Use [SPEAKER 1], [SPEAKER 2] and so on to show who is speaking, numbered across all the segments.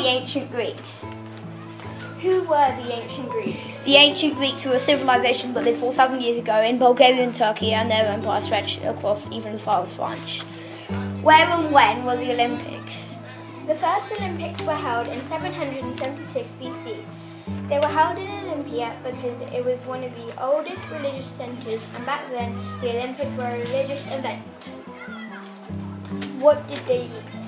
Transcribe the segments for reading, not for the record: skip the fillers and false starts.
[SPEAKER 1] the ancient Greeks.
[SPEAKER 2] Who were the ancient Greeks?
[SPEAKER 1] The ancient Greeks were a civilization that lived 4,000 years ago in Bulgaria and Turkey, and their empire stretched across even as far as France. Where and when were the Olympics?
[SPEAKER 2] The first Olympics were held in 776 BC. They were held in Olympia because it was one of the oldest religious centres, and back then the Olympics were a religious event. What did they eat?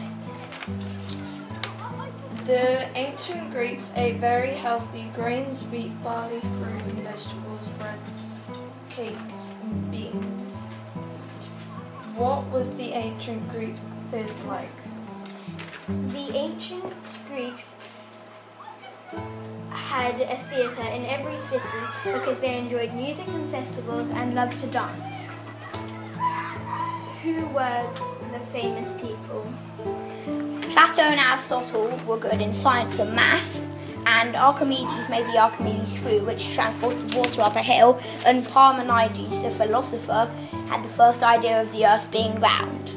[SPEAKER 3] The ancient Greeks ate very healthy grains, wheat, barley, fruit and vegetables, breads, cakes and beans. What was the ancient Greek theatre like?
[SPEAKER 2] The ancient Greeks had a theatre in every city because they enjoyed music and festivals and loved to dance. Who were the famous people?
[SPEAKER 1] Plato and Aristotle were good in science and maths, and Archimedes made the Archimedes flute, which transported water up a hill, and Parmenides, the philosopher, had the first idea of the earth being round.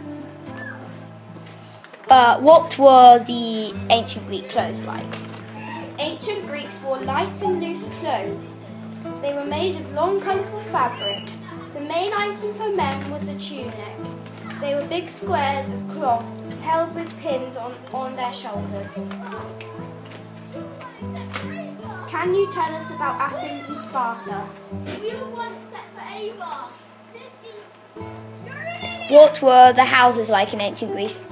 [SPEAKER 1] What were the ancient Greek clothes like?
[SPEAKER 4] Ancient Greeks wore light and loose clothes. They were made of long, colourful fabric. The main item for men was the tunic. They were big squares of cloth held with pins on their shoulders. Can you tell us about Athens and Sparta?
[SPEAKER 1] What were the houses like in ancient Greece?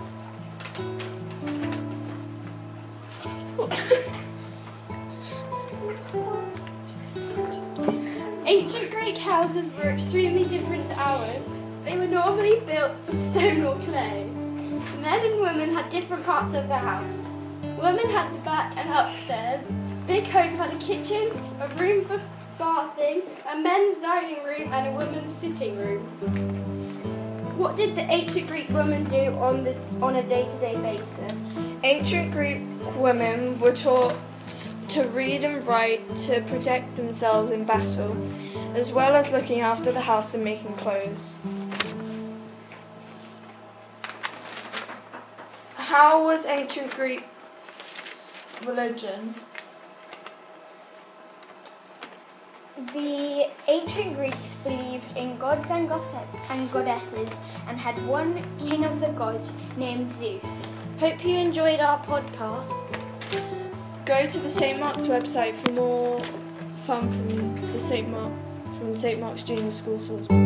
[SPEAKER 4] Ancient Greek houses were extremely different to ours. They were normally built of stone or clay. Men and women had different parts of the house. Women had the back and upstairs. Big homes had a kitchen, a room for bathing, a men's dining room and a women's sitting room. What did the ancient Greek women do on a day-to-day basis?
[SPEAKER 3] Ancient Greek women were taught to read and write to protect themselves in battle, as well as looking after the house and making clothes. How was ancient Greek's religion?
[SPEAKER 2] The ancient Greeks believed in gods and goddesses and had one king of the gods named Zeus.
[SPEAKER 4] Hope you enjoyed our podcast.
[SPEAKER 3] Go to the St. Mark's website for more fun from the St. Mark's Junior School Salisbury.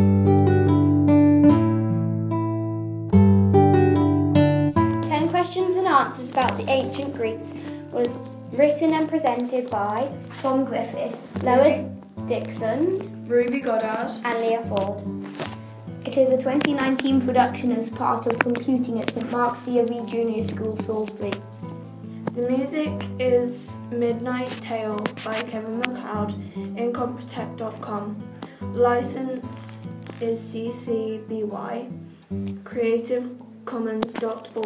[SPEAKER 4] 10 questions and answers about the ancient Greeks was written and presented by
[SPEAKER 1] Tom Griffiths,
[SPEAKER 4] Lois Dixon,
[SPEAKER 3] Ruby Goddard
[SPEAKER 4] and Leah Ford.
[SPEAKER 1] It is a 2019 production as part of Computing at St. Mark's COV Junior School, Salisbury.
[SPEAKER 3] The music is Midnight Tale by Kevin MacLeod, Incompetech.com. License is CC BY.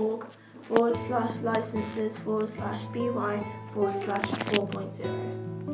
[SPEAKER 3] creativecommons.org/licenses/BY/4.0.